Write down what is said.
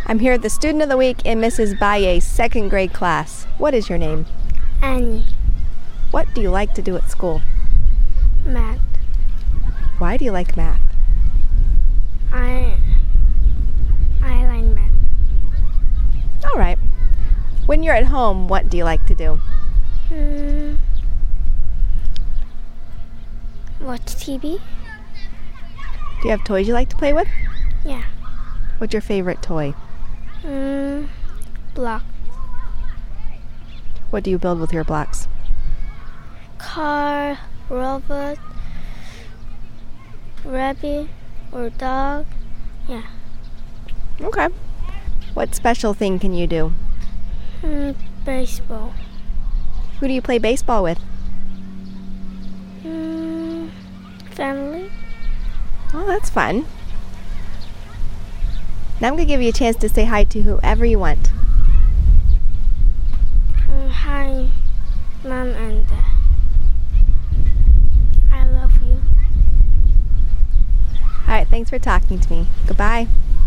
I'm here at the Student of the Week in Mrs. Baye's second grade class. What is your name? Annie. What do you like to do at school? Math. Why do you like math? I like math. All right. When you're at home, what do you like to do? Watch TV. Do you have toys you like to play with? Yeah. What's your favorite toy? Block. What do you build with your blocks? Car, robot, rabbit, or dog. Yeah. Okay. What special thing can you do? Baseball. Who do you play baseball with? Family. Oh, that's fun. Now I'm going to give you a chance to say hi to whoever you want. Hi, Mom and Dad. I love you. All right, thanks for talking to me. Goodbye.